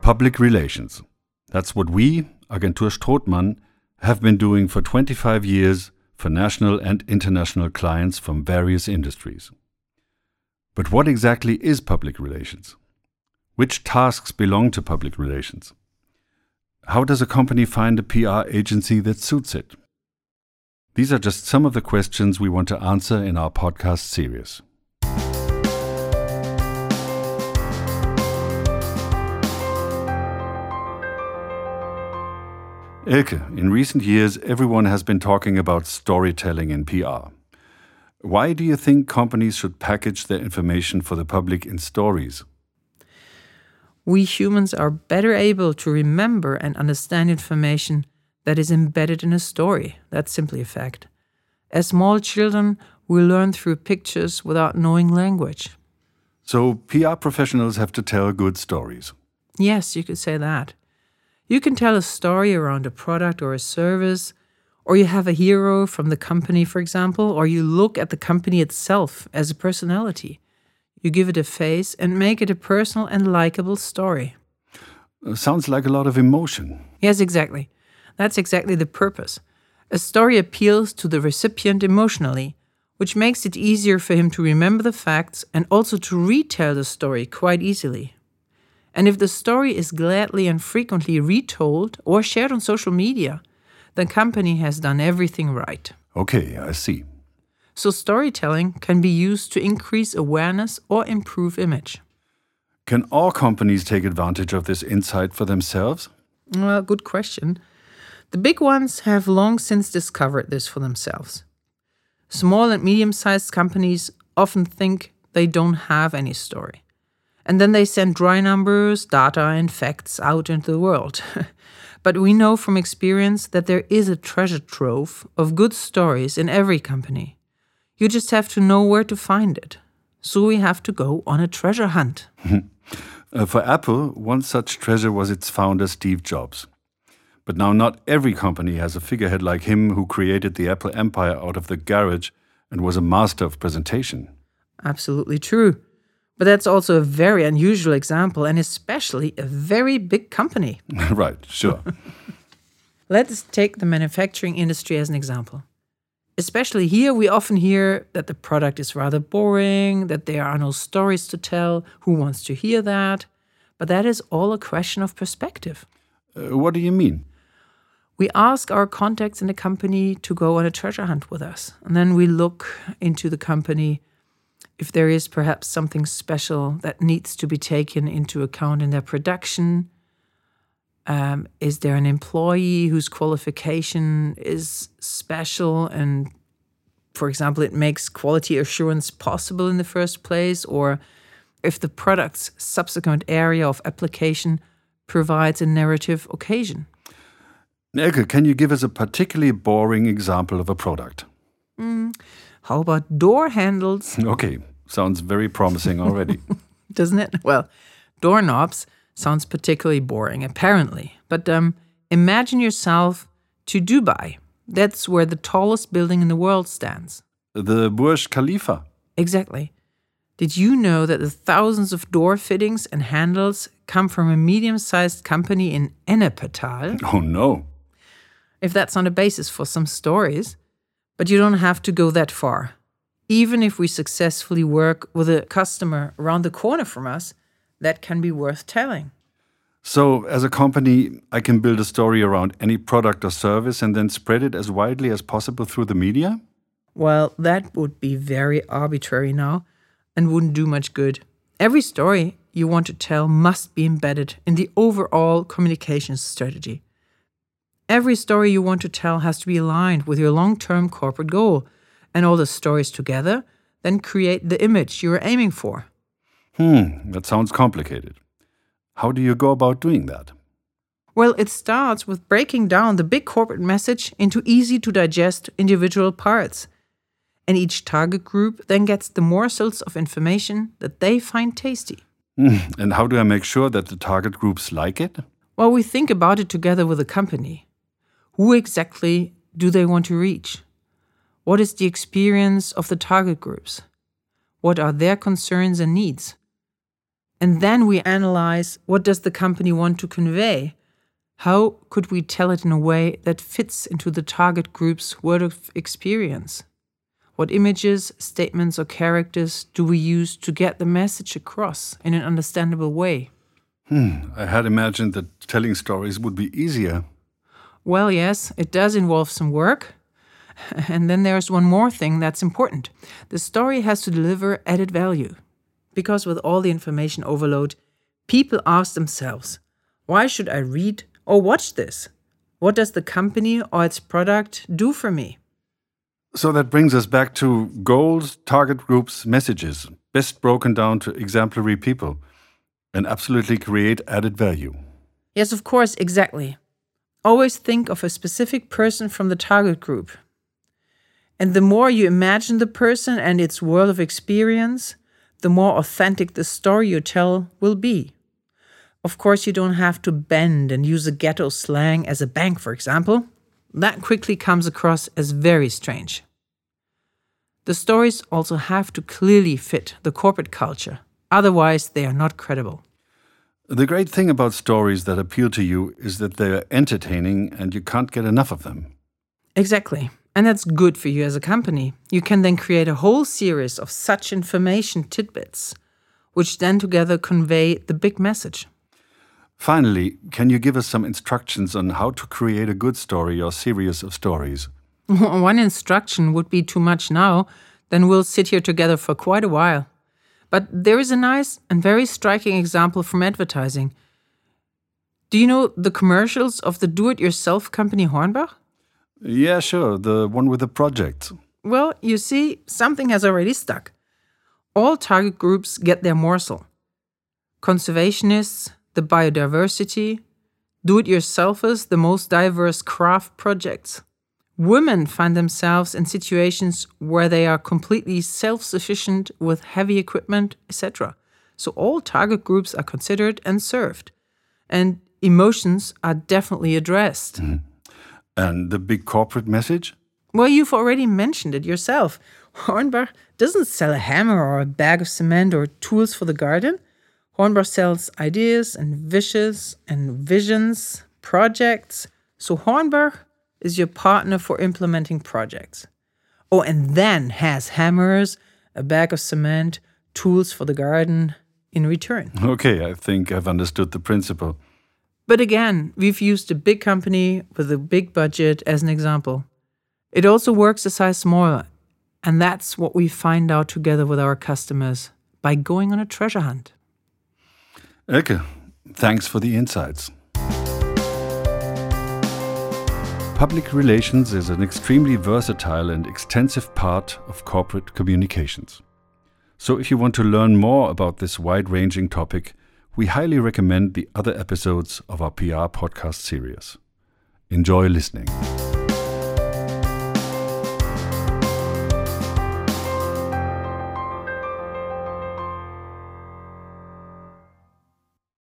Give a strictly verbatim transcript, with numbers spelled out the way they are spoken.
Public relations. That's what we, Agentur Strothmann, have been doing for twenty-five years for national and international clients from various industries. But what exactly is public relations? Which tasks belong to public relations? How does a company find a P R agency that suits it? These are just some of the questions we want to answer in our podcast series. Elke, in recent years, everyone has been talking about storytelling in P R. Why do you think companies should package their information for the public in stories? We humans are better able to remember and understand information that is embedded in a story. That's simply a fact. As small children, we learn through pictures without knowing language. So P R professionals have to tell good stories. Yes, you could say that. You can tell a story around a product or a service, or you have a hero from the company, for example, or you look at the company itself as a personality. You give it a face and make it a personal and likable story. Uh, sounds like a lot of emotion. Yes, exactly. That's exactly the purpose. A story appeals to the recipient emotionally, which makes it easier for him to remember the facts and also to retell the story quite easily. And if the story is gladly and frequently retold or shared on social media, the company has done everything right. Okay, I see. So storytelling can be used to increase awareness or improve image. Can all companies take advantage of this insight for themselves? Well, good question. The big ones have long since discovered this for themselves. Small and medium-sized companies often think they don't have any story. And then they send dry numbers, data, and facts out into the world. But we know from experience that there is a treasure trove of good stories in every company. You just have to know where to find it. So we have to go on a treasure hunt. uh, for Apple, one such treasure was its founder, Steve Jobs. But now not every company has a figurehead like him who created the Apple empire out of the garage and was a master of presentation. Absolutely true. But that's also a very unusual example, and especially a very big company. Right, sure. Let's take the manufacturing industry as an example. Especially here, we often hear that the product is rather boring, that there are no stories to tell. Who wants to hear that? But that is all a question of perspective. Uh, what do you mean? We ask our contacts in the company to go on a treasure hunt with us. And then we look into the company if there is perhaps something special that needs to be taken into account in their production. Um, is there an employee whose qualification is special and, for example, it makes quality assurance possible in the first place? Or if the product's subsequent area of application provides a narrative occasion? Elke, can you give us a particularly boring example of a product? Mm, how about door handles? Okay, sounds very promising already. Doesn't it? Well, doorknobs sounds particularly boring, apparently. But um, imagine yourself to Dubai. That's where the tallest building in the world stands. The Burj Khalifa. Exactly. Did you know that the thousands of door fittings and handles come from a medium-sized company in Ennepetal? Oh no. If that's not a basis for some stories. But you don't have to go that far. Even if we successfully work with a customer around the corner from us, that can be worth telling. So, as a company, I can build a story around any product or service and then spread it as widely as possible through the media? Well, that would be very arbitrary now and wouldn't do much good. Every story you want to tell must be embedded in the overall communications strategy. Every story you want to tell has to be aligned with your long-term corporate goal, and all the stories together then create the image you are aiming for. Hmm, that sounds complicated. How do you go about doing that? Well, it starts with breaking down the big corporate message into easy-to-digest individual parts. And each target group then gets the morsels of information that they find tasty. Mm, and how do I make sure that the target groups like it? Well, we think about it together with the company. Who exactly do they want to reach? What is the experience of the target groups? What are their concerns and needs? And then we analyze, what does the company want to convey? How could we tell it in a way that fits into the target group's word of experience? What images, statements, or characters do we use to get the message across in an understandable way? Hmm, I had imagined that telling stories would be easier. Well, yes, it does involve some work. And then there's one more thing that's important. The story has to deliver added value. Because with all the information overload, people ask themselves, why should I read or watch this? What does the company or its product do for me? So that brings us back to goals, target groups, messages, best broken down to exemplary people, and absolutely create added value. Yes, of course, exactly. Always think of a specific person from the target group. And the more you imagine the person and its world of experience, the more authentic the story you tell will be. Of course, you don't have to bend and use a ghetto slang as a bank, for example. That quickly comes across as very strange. The stories also have to clearly fit the corporate culture. Otherwise, they are not credible. The great thing about stories that appeal to you is that they are entertaining and you can't get enough of them. Exactly. And that's good for you as a company. You can then create a whole series of such information tidbits, which then together convey the big message. Finally, can you give us some instructions on how to create a good story or series of stories? One instruction would be too much now, then we'll sit here together for quite a while. But there is a nice and very striking example from advertising. Do you know the commercials of the do-it-yourself company Hornbach? Yeah, sure, the one with the project. Well, you see, something has already stuck. All target groups get their morsel. Conservationists, the biodiversity, do-it-yourselfers, the most diverse craft projects. Women find themselves in situations where they are completely self-sufficient with heavy equipment, et cetera. So all target groups are considered and served. And emotions are definitely addressed. Mm. And the big corporate message? Well, you've already mentioned it yourself. Hornbach doesn't sell a hammer or a bag of cement or tools for the garden. Hornbach sells ideas and wishes and visions, projects. So Hornbach is your partner for implementing projects. Oh, and then has hammers, a bag of cement, tools for the garden in return. Okay, I think I've understood the principle. But again, we've used a big company with a big budget as an example. It also works a size smaller, and that's what we find out together with our customers by going on a treasure hunt. Elke, thanks for the insights. Public relations is an extremely versatile and extensive part of corporate communications. So if you want to learn more about this wide-ranging topic, we highly recommend the other episodes of our P R podcast series. Enjoy listening.